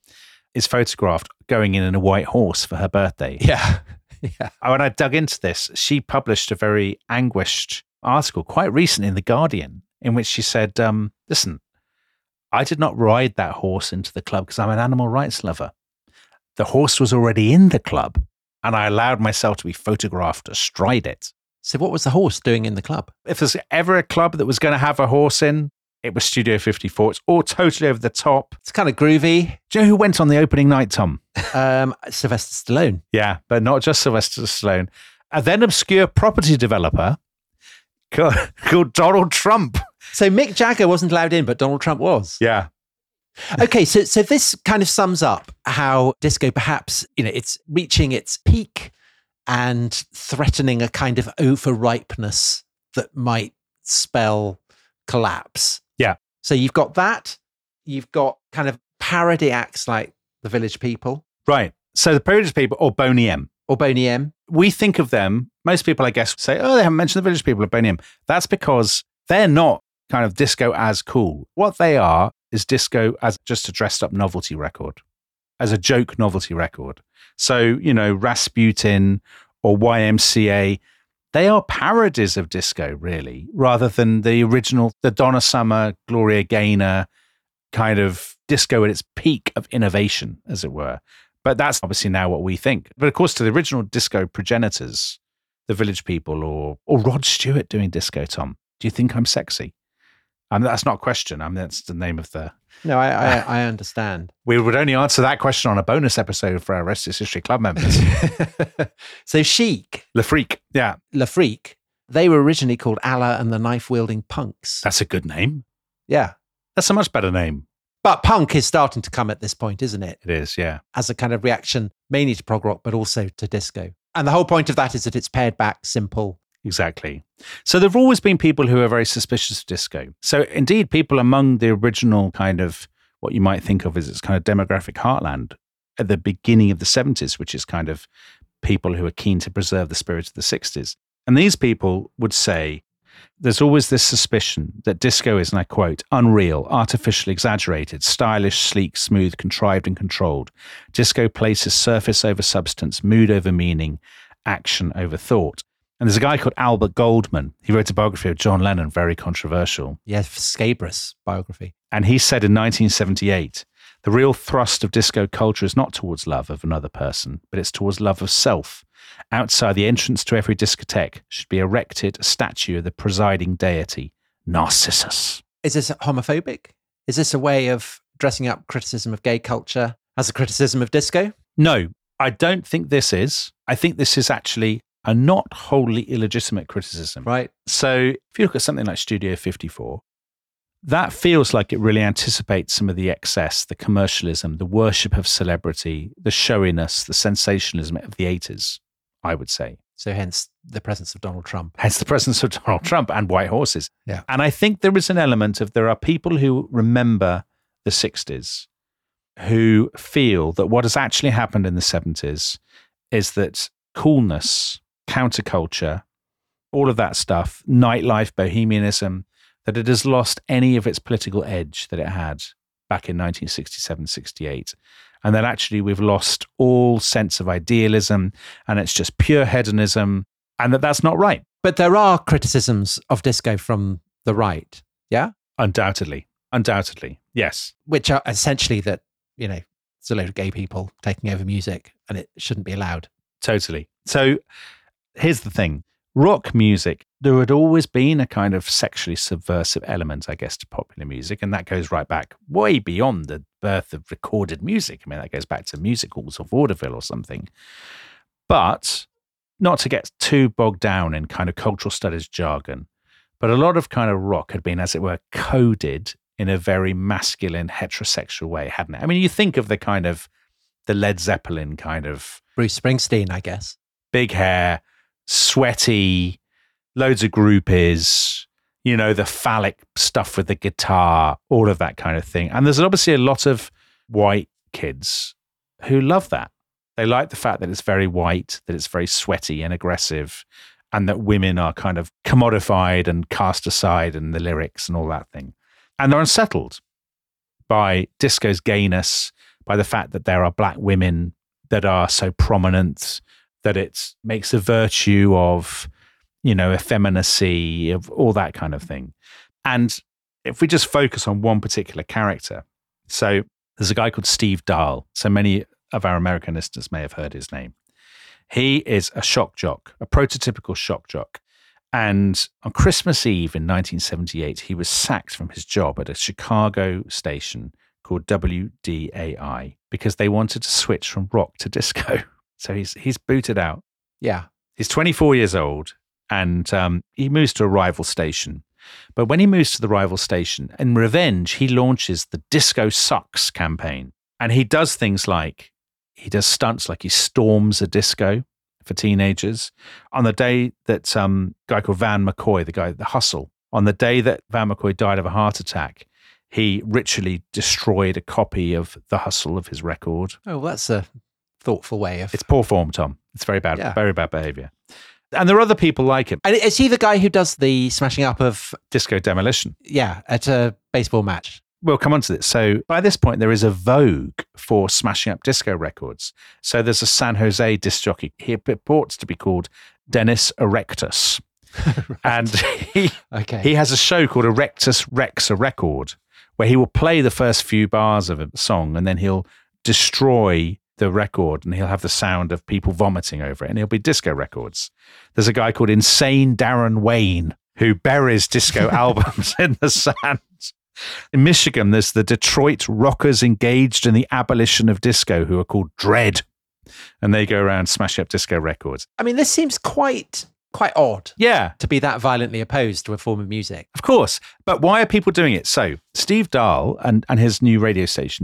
is photographed going in a white horse for her birthday. Yeah. Yeah. When I dug into this, she published a very anguished article quite recently in The Guardian, in which she said, listen, I did not ride that horse into the club because I'm an animal rights lover. The horse was already in the club, and I allowed myself to be photographed astride it. So what was the horse doing in the club? If there's ever a club that was going to have a horse in, it was Studio 54. It's all totally over the top. It's kind of groovy. Do you know who went on the opening night, Tom? Sylvester Stallone. Yeah, but not just Sylvester Stallone. A then obscure property developer called Donald Trump. So Mick Jagger wasn't allowed in, but Donald Trump was. Yeah. Okay, so this kind of sums up how disco perhaps, it's reaching its peak and threatening a kind of overripeness that might spell collapse. Yeah. So you've got that. You've got kind of parody acts like the Village People. Right. So the Village People or Boney M. Or Boney M. We think of them, most people, I guess, say, oh, they haven't mentioned the Village People or Boney M. That's because they're not kind of disco as cool. What they are is disco as just a dressed up novelty record, as a joke novelty record. So, Rasputin or YMCA, they are parodies of disco, really, rather than the original, the Donna Summer, Gloria Gaynor kind of disco at its peak of innovation, as it were. But that's obviously now what we think. But of course, to the original disco progenitors, the Village People or Rod Stewart doing disco, Tom, do you think I'm sexy? That's not a question. That's the name of the... No, I understand. We would only answer that question on a bonus episode for our Rest is History Club members. So Chic. Le Freak. Yeah. Le Freak. They were originally called Allah and the Knife-Wielding Punks. That's a good name. Yeah. That's a much better name. But punk is starting to come at this point, isn't it? It is, yeah. As a kind of reaction, mainly to prog rock, but also to disco. And the whole point of that is that it's pared back, simple. Exactly. So there have always been people who are very suspicious of disco. So indeed, people among the original kind of what you might think of as its kind of demographic heartland at the beginning of the 70s, which is kind of people who are keen to preserve the spirit of the 60s. And these people would say, there's always this suspicion that disco is, and I quote, unreal, artificially exaggerated, stylish, sleek, smooth, contrived and controlled. Disco places surface over substance, mood over meaning, action over thought. And there's a guy called Albert Goldman. He wrote a biography of John Lennon, very controversial. Yeah, Scabrous biography. And he said in 1978, the real thrust of disco culture is not towards love of another person, but it's towards love of self. Outside the entrance to every discotheque should be erected a statue of the presiding deity, Narcissus. Is this homophobic? Is this a way of dressing up criticism of gay culture as a criticism of disco? No, I don't think this is. I think this is actually a not wholly illegitimate criticism. Right. So if you look at something like Studio 54, that feels like it really anticipates some of the excess, the commercialism, the worship of celebrity, the showiness, the sensationalism of the 80s, I would say. So hence the presence of Donald Trump. Hence the presence of Donald Trump and white horses. Yeah. And I think there is an element of there are people who remember the 60s who feel that what has actually happened in the 70s is that coolness, counterculture, all of that stuff, nightlife, bohemianism, that it has lost any of its political edge that it had back in 1967, 68. And that actually we've lost all sense of idealism and it's just pure hedonism and that's not right. But there are criticisms of disco from the right, yeah? Undoubtedly, yes. Which are essentially that, it's a load of gay people taking over music and it shouldn't be allowed. Totally. So here's the thing. Rock music, there had always been a kind of sexually subversive element, I guess, to popular music. And that goes right back way beyond the birth of recorded music. I mean, that goes back to musicals or vaudeville or something. But not to get too bogged down in kind of cultural studies jargon, but a lot of kind of rock had been, as it were, coded in a very masculine, heterosexual way, hadn't it? I mean, you think of the kind of the Led Zeppelin kind of... Bruce Springsteen, I guess. Big hair, sweaty, loads of groupies, the phallic stuff with the guitar, all of that kind of thing. And there's obviously a lot of white kids who love that. They like the fact that it's very white, that it's very sweaty and aggressive, and that women are kind of commodified and cast aside in the lyrics and all that thing. And they're unsettled by disco's gayness, by the fact that there are black women that are so prominent, that it makes a virtue of, effeminacy, of all that kind of thing. And if we just focus on one particular character, so there's a guy called Steve Dahl. So many of our American listeners may have heard his name. He is a shock jock, a prototypical shock jock. And on Christmas Eve in 1978, he was sacked from his job at a Chicago station called WDAI because they wanted to switch from rock to disco. So he's booted out. Yeah. He's 24 years old, and he moves to a rival station. But when he moves to the rival station, in revenge, he launches the Disco Sucks campaign. And he does things like, he does stunts like he storms a disco for teenagers. On the day that guy called Van McCoy, the guy at The Hustle, on the day that Van McCoy died of a heart attack, he ritually destroyed a copy of The Hustle of his record. Oh, well, that's a thoughtful way of... It's poor form, Tom. It's very bad, Yeah. very bad behavior. And there are other people like him. And is he the guy who does the smashing up of... Disco Demolition. Yeah, at a baseball match? We'll come on to this. So by this point, there is a vogue for smashing up disco records. So there's a San Jose disc jockey. He purports to be called Dennis Erectus. Right. And he Okay. has a show called Erectus Wrecks a Record, where he will play the first few bars of a song and then he'll destroy the record and he'll have the sound of people vomiting over it and it'll be disco records. There's a guy called Insane Darren Wayne who buries disco albums in the sand. In Michigan, there's the Detroit rockers engaged in the abolition of disco who are called Dread. And they go around smashing up disco records. I mean, this seems quite odd Yeah, to be that violently opposed to a form of music. of course. But why are people doing it? So Steve Dahl and his new radio station,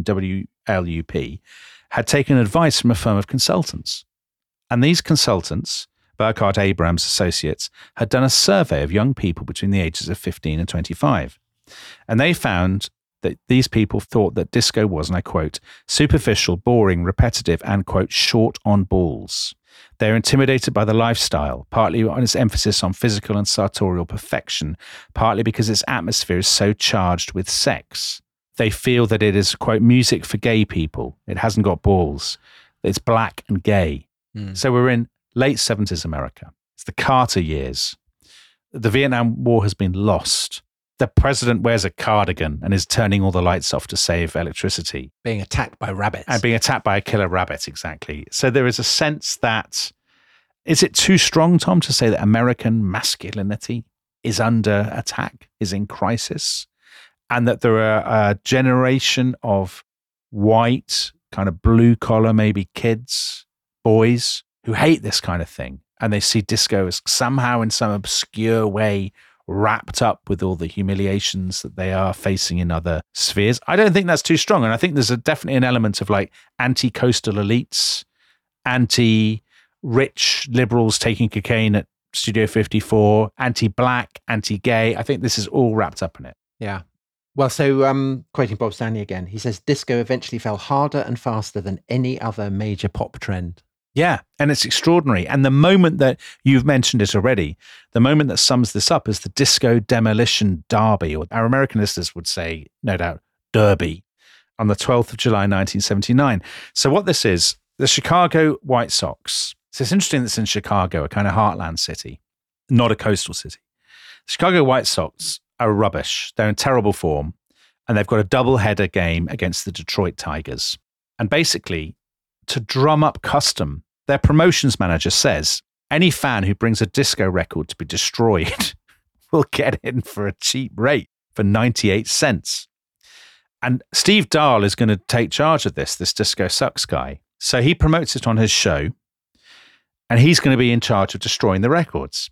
WLUP, had taken advice from a firm of consultants. And these consultants, Burkhart Abrams Associates, had done a survey of young people between the ages of 15 and 25. And they found that these people thought that disco was, and I quote, superficial, boring, repetitive, and, quote, short on balls. They're intimidated by the lifestyle, partly on its emphasis on physical and sartorial perfection, partly because its atmosphere is so charged with sex. They feel that it is, quote, music for gay people. It hasn't got balls. It's black and gay. So we're in late 70s America. It's the Carter years. The Vietnam War has been lost. The president wears a cardigan and is turning all the lights off to save electricity. Being attacked by rabbits. And being attacked by a killer rabbit, exactly. So there is a sense that, is it too strong, Tom, to say that American masculinity is under attack, is in crisis, and that there are a generation of white, kind of blue collar, maybe kids, boys, who hate this kind of thing. And they see disco as somehow in some obscure way wrapped up with all the humiliations that they are facing in other spheres. I don't think that's too strong. And I think there's definitely an element of like anti-coastal elites, anti-rich liberals taking cocaine at Studio 54, anti-black, anti-gay. I think this is all wrapped up in it. Yeah. Well, so quoting Bob Stanley again, he says, disco eventually fell harder and faster than any other major pop trend. Yeah, and it's extraordinary. And the moment that you've mentioned it already, the moment that sums this up is the Disco Demolition Derby, or our American listeners would say, no doubt, Derby, on the 12th of July, 1979. So what this is, the Chicago White Sox. So it's interesting that it's in Chicago, a kind of heartland city, not a coastal city. The Chicago White Sox are rubbish. They're in terrible form. And they've got a doubleheader game against the Detroit Tigers. And basically, to drum up custom, their promotions manager says, any fan who brings a disco record to be destroyed will get in for a cheap rate for 98 cents. And Steve Dahl is going to take charge of this Disco Sucks guy. So he promotes it on his show, and he's going to be in charge of destroying the records.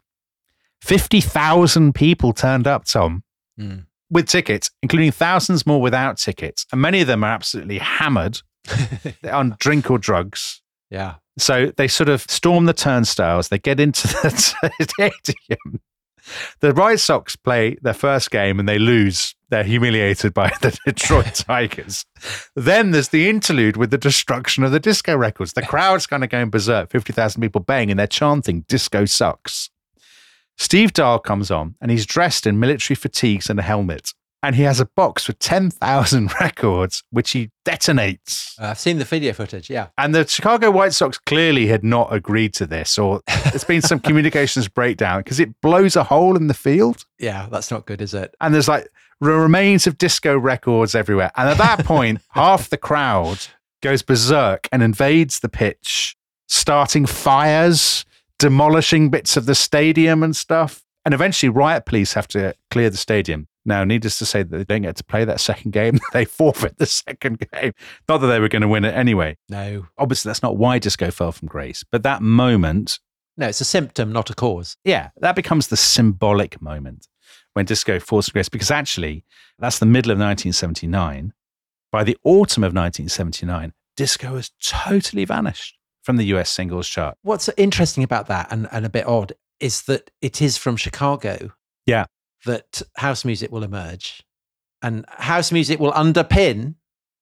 50,000 people turned up, Tom, with tickets, including thousands more without tickets. And many of them are absolutely hammered on drink or drugs. Yeah. So they sort of storm the turnstiles. They get into the stadium. The White Sox play their first game and they lose. They're humiliated by the Detroit Tigers. Then there's the interlude with the destruction of the disco records. The crowd's kind of going berserk. 50,000 people baying and they're chanting, "Disco sucks." Steve Dahl comes on and he's dressed in military fatigues and a helmet. And he has a box with 10,000 records, which he detonates. I've seen the video footage, yeah. And the Chicago White Sox clearly had not agreed to this, or there's been some communications breakdown because it blows a hole in the field. Yeah, that's not good, is it? And there's like remains of disco records everywhere. And at that point, half the crowd goes berserk and invades the pitch, starting fires, demolishing bits of the stadium and stuff. And eventually riot police have to clear the stadium. Now, needless to say that they don't get to play that second game. They forfeit the second game. Not that they were going to win it anyway. No. Obviously, that's not why disco fell from grace. But that moment... No, it's a symptom, not a cause. Yeah, that becomes the symbolic moment when disco falls from grace. Because actually, that's the middle of 1979. By the autumn of 1979, disco has totally vanished from the US singles chart. What's interesting about that, and a bit odd, is that it is from Chicago. Yeah. That house music will emerge, and house music will underpin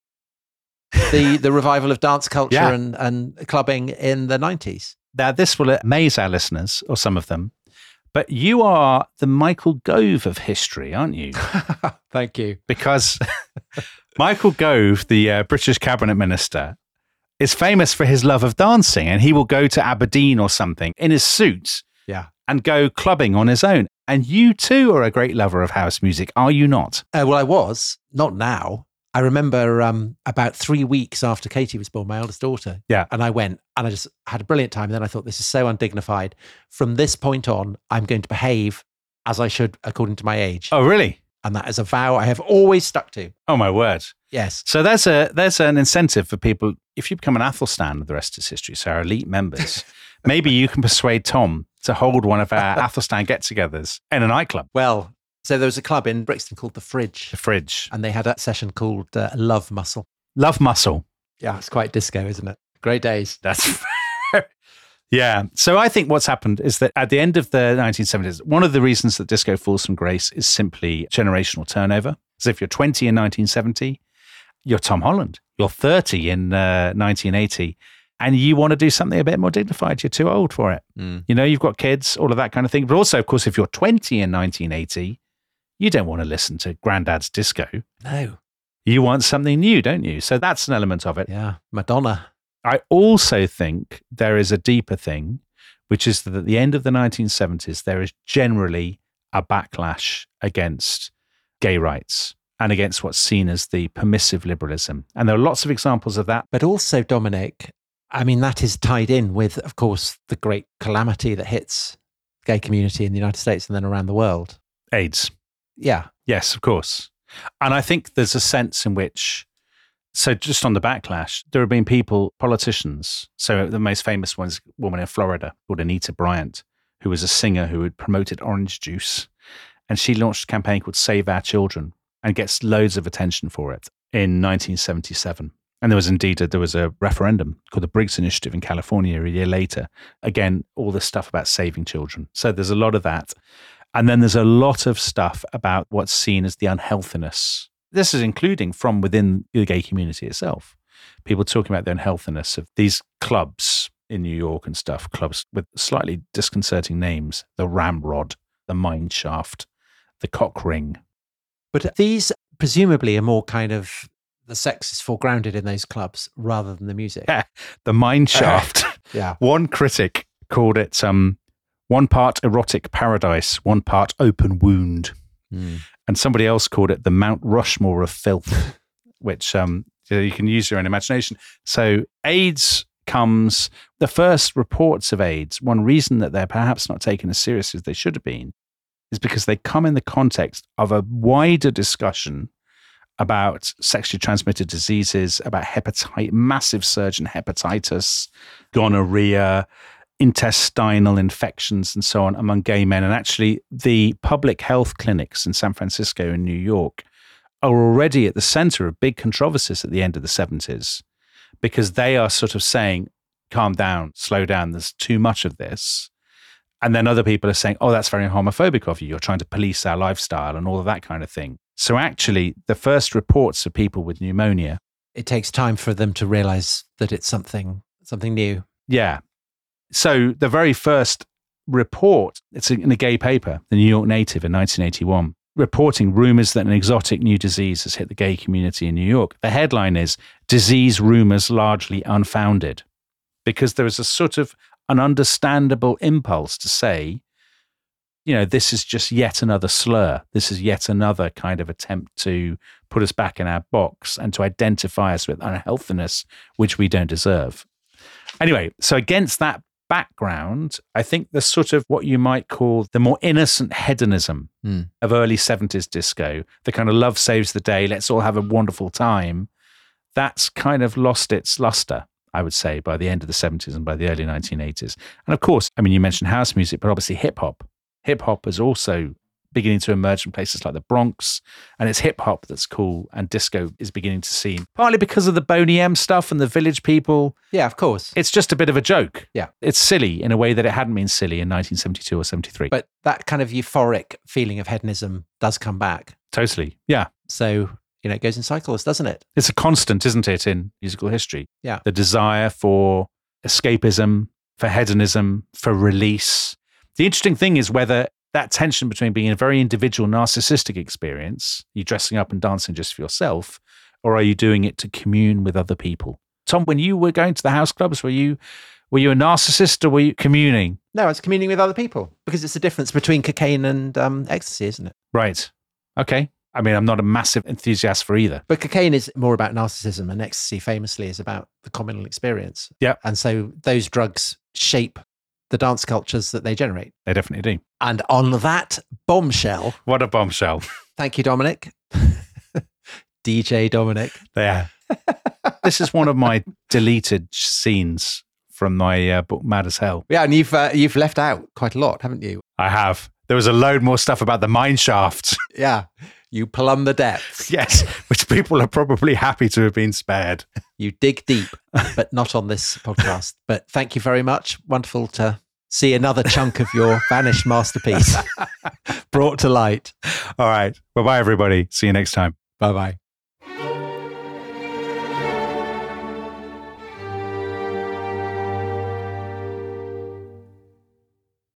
the revival of dance culture and clubbing in the 90s. Now, this will amaze our listeners, or some of them, but you are the Michael Gove of history, aren't you? Thank you. Because Michael Gove, the British cabinet minister, is famous for his love of dancing, and he will go to Aberdeen or something in his suit and go clubbing on his own. And you too are a great lover of house music, are you not? Well, I was. Not now. I remember about 3 weeks after Katie was born, my eldest daughter. Yeah. And I went and I just had a brilliant time. And then I thought, this is so undignified. From this point on, I'm going to behave as I should according to my age. Oh, really? And that is a vow I have always stuck to. Oh, my word. Yes. So there's an incentive for people. If you become an Athelstan, the rest is history, so our elite members, maybe you can persuade Tom to hold one of our Athelstan get-togethers in a nightclub. Well, so there was a club in Brixton called The Fridge. The Fridge. And they had a session called Love Muscle. Love Muscle. Yeah, it's quite disco, isn't it? Great days. That's yeah. So I think what's happened is that at the end of the 1970s, one of the reasons that disco falls from grace is simply generational turnover. So if you're 20 in 1970, you're Tom Holland. You're 30 in 1980. And you want to do something a bit more dignified. You're too old for it. Mm. You know, you've got kids, all of that kind of thing. But also, of course, if you're 20 in 1980, you don't want to listen to Grandad's disco. No. You want something new, don't you? So that's an element of it. Yeah. Madonna. I also think there is a deeper thing, which is that at the end of the 1970s, there is generally a backlash against gay rights and against what's seen as the permissive liberalism. And there are lots of examples of that. But also, Dominic, I mean, that is tied in with, of course, the great calamity that hits the gay community in the United States and then around the world. AIDS. Yeah. Yes, of course. And I think there's a sense in which, so just on the backlash, there have been people, politicians. So the most famous one is a woman in Florida called Anita Bryant, who was a singer who had promoted orange juice. And she launched a campaign called Save Our Children and gets loads of attention for it in 1977. And there was a referendum called the Briggs Initiative in California a year later. Again, all this stuff about saving children. So there's a lot of that. And then there's a lot of stuff about what's seen as the unhealthiness. This is including from within the gay community itself. People talking about the unhealthiness of these clubs in New York and stuff, clubs with slightly disconcerting names, the Ramrod, the Mine Shaft, the Cock Ring. But these presumably are more kind of, the sex is foregrounded in those clubs rather than the music. The Mine Shaft. Yeah. One critic called it one part erotic paradise, one part open wound. Mm. And somebody else called it the Mount Rushmore of filth, which you can use your own imagination. So AIDS comes, the first reports of AIDS, one reason that they're perhaps not taken as seriously as they should have been is because they come in the context of a wider discussion about sexually transmitted diseases, about massive surge in hepatitis, gonorrhea, intestinal infections, and so on among gay men. And actually, the public health clinics in San Francisco and New York are already at the center of big controversies at the end of the 70s because they are sort of saying, calm down, slow down, there's too much of this. And then other people are saying, oh, that's very homophobic of you. You're trying to police our lifestyle and all of that kind of thing. So actually, the first reports of people with pneumonia. It takes time for them to realize that it's something new. Yeah. So the very first report, it's in a gay paper, the New York Native in 1981, reporting rumors that an exotic new disease has hit the gay community in New York. The headline is "Disease Rumors Largely Unfounded," because there is a sort of an understandable impulse to say, this is just yet another slur. This is yet another kind of attempt to put us back in our box and to identify us with unhealthiness, which we don't deserve. Anyway, so against that background, I think the sort of what you might call the more innocent hedonism of early 70s disco, the kind of love saves the day, let's all have a wonderful time, that's kind of lost its luster, I would say, by the end of the 70s and by the early 1980s. And of course, you mentioned house music, but obviously hip hop. Hip hop is also beginning to emerge in places like the Bronx, and it's hip hop that's cool, and disco is beginning to seem, partly because of the Boney M stuff and the Village People. Yeah, of course. It's just a bit of a joke. Yeah. It's silly in a way that it hadn't been silly in 1972 or 73. But that kind of euphoric feeling of hedonism does come back. Totally. Yeah. So, it goes in cycles, doesn't it? It's a constant, isn't it, in musical history? Yeah. The desire for escapism, for hedonism, for release. The interesting thing is whether that tension between being a very individual narcissistic experience, you dressing up and dancing just for yourself, or are you doing it to commune with other people? Tom, when you were going to the house clubs, were you a narcissist or were you communing? No, it's communing with other people, because it's the difference between cocaine and ecstasy, isn't it? Right. Okay. I'm not a massive enthusiast for either. But cocaine is more about narcissism, and ecstasy famously is about the communal experience. Yeah. And so those drugs shape the dance cultures that they generate. They definitely do. And on that bombshell. What a bombshell. Thank you, Dominic. DJ Dominic. Yeah. This is one of my deleted scenes from my book, Mad as Hell. Yeah, and you've left out quite a lot, haven't you? I have. There was a load more stuff about the mine shaft. Yeah. You plumb the depths. Yes, which people are probably happy to have been spared. You dig deep, but not on this podcast. But thank you very much. Wonderful to see another chunk of your vanished masterpiece brought to light. All right. Bye-bye, everybody. See you next time. Bye-bye.